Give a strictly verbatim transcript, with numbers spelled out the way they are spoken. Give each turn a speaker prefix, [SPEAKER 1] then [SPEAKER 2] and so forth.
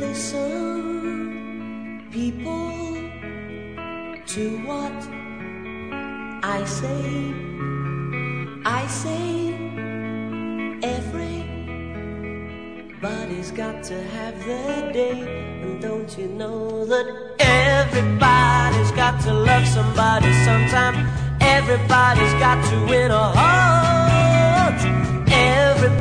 [SPEAKER 1] listen, people, to what I say. I say everybody's got to have their day. And don't you know that everybody's got to love somebody sometime? Everybody's got to win a heart.